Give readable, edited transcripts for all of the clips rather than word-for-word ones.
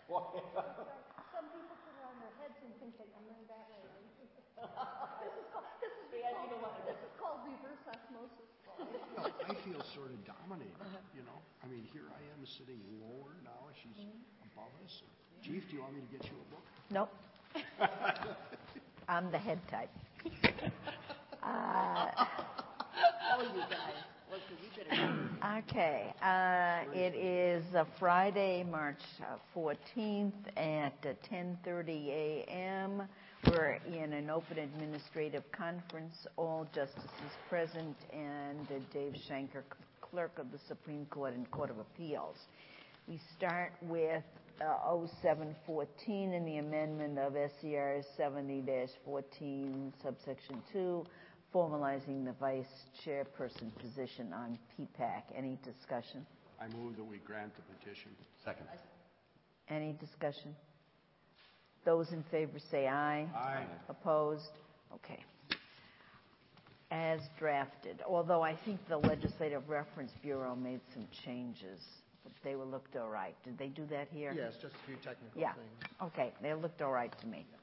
Some people put it on their heads and think they can learn that way. This is called reverse osmosis. I feel sort of dominated, you know. I mean, here I am sitting lower now. She's above us. Chief, do you want me to get you a book? Nope. I'm the head type. Oh, you guys. Look, we better. Okay. It is Friday, March 14th at 10:30 a.m. We're in an open administrative conference. All justices present, and Dave Shanker, clerk of the Supreme Court and Court of Appeals. We start with 0714 in the amendment of SCR 70-14, subsection 2, formalizing the vice chairperson position on PPAC. Any discussion? I move that we grant the petition. Second. Any discussion? Those in favor say aye. Aye. Opposed? Okay. As drafted, although I think the Legislative Reference Bureau made some changes. They were looked all right. Did they do that here? Yes, just a few technical things. Okay. They looked all right to me.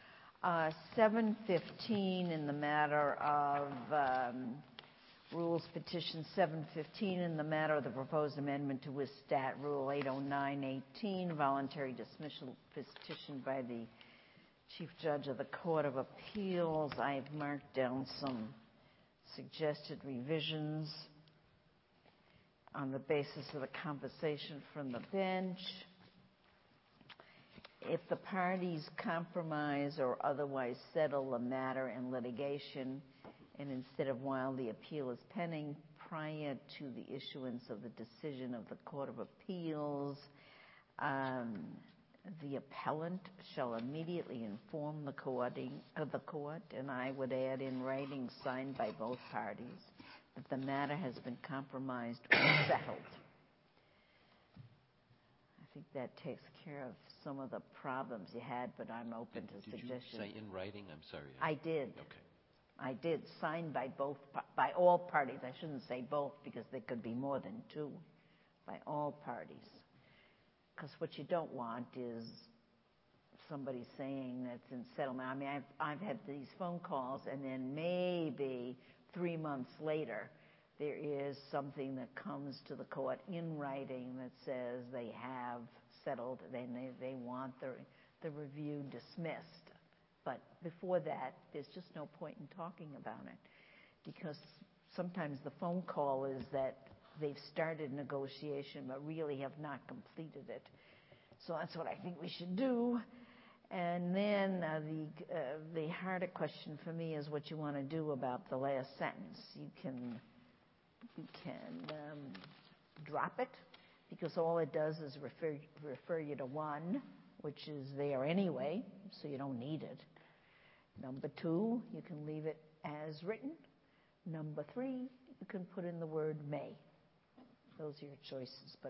715 in the matter of Rules Petition 715 in the matter of the proposed amendment to WSStat Rule 809-18, voluntary dismissal petition by the Chief Judge of the Court of Appeals. I've marked down some suggested revisions on the basis of the conversation from the bench. If the parties compromise or otherwise settle the matter in litigation, and instead of while the appeal is pending, prior to the issuance of the decision of the Court of Appeals, the appellant shall immediately inform the court, and I would add in writing signed by both parties, that the matter has been compromised or settled. I think that takes care of some of the problems you had, but I'm open to suggestions. Did you say in writing? I'm sorry. I did. Okay. I did, signed by by all parties. I shouldn't say both because there could be more than two. By all parties. Because what you don't want is somebody saying that's in settlement. I mean, I've had these phone calls, and then maybe 3 months later, there is something that comes to the court in writing that says they have settled, then they want the review dismissed. But before that, there's just no point in talking about it, because sometimes the phone call is that they've started negotiation but really have not completed it. So that's what I think we should do. And then the harder question for me is what you want to do about the last sentence. You can drop it, because all it does is refer you to 1, which is there anyway, so you don't need it. Number 2, you can leave it as written. Number 3, you can put in the word may. Those are your choices, but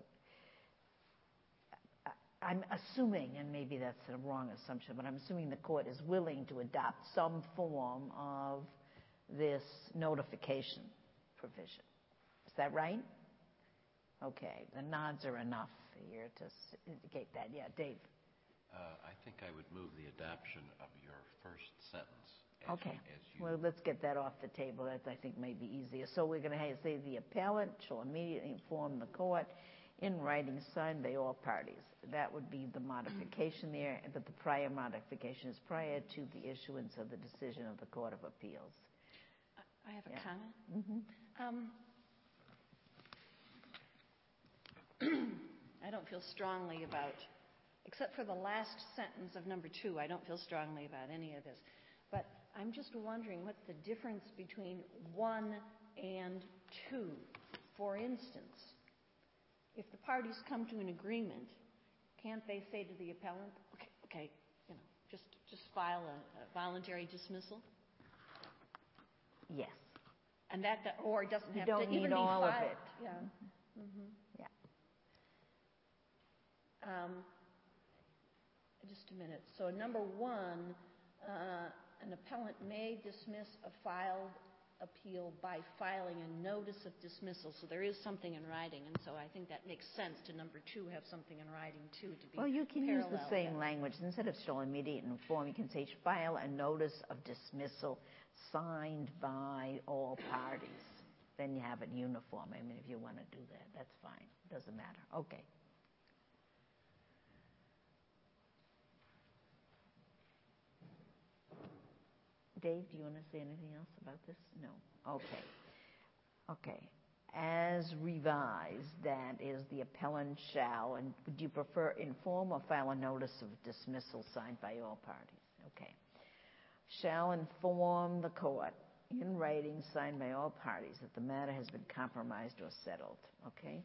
I'm assuming, and maybe that's a wrong assumption, but I'm assuming the court is willing to adopt some form of this notification provision. Is that right? Okay, the nods are enough here to indicate that. Yeah, Dave. I think I would move the adoption of your first sentence. Okay. Well, let's get that off the table. That I think may be easier. So we're going to say the appellant shall immediately inform the court in writing signed by all parties. That would be the modification there, but the prior modification is prior to the issuance of the decision of the Court of Appeals. I have a comment. I don't feel strongly about, except for the last sentence of number 2, I don't feel strongly about any of this. But I'm just wondering what's the difference between 1 and 2. For instance, if the parties come to an agreement, can't they say to the appellant, okay, just file a voluntary dismissal? Yes. And that, or it doesn't have to even be filed. You don't need all of it. Yeah. Yeah. Just a minute. So number 1, an appellant may dismiss a filed appeal by filing a notice of dismissal. So there is something in writing, and so I think that makes sense to number 2 have something in writing too to be Well, you can use the parallel same with. language. Instead of shall immediate inform, you can say file a notice of dismissal signed by all parties. Then you have it uniform. I mean, if you want to do that, that's fine. Doesn't matter. Okay. Dave, do you want to say anything else about this? No. Okay. Okay. As revised, that is the appellant shall, and would you prefer inform or file a notice of dismissal signed by all parties? Okay. Shall inform the court in writing signed by all parties that the matter has been compromised or settled. Okay?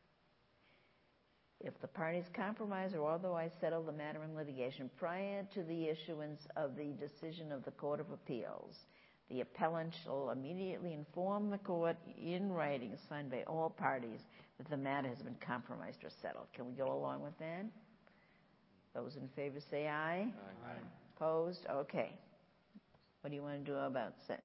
If the parties compromise or otherwise settle the matter in litigation prior to the issuance of the decision of the Court of Appeals, the appellant shall immediately inform the court in writing signed by all parties that the matter has been compromised or settled. Can we go along with that? Those in favor say aye. Aye. Opposed? Okay. What do you want to do about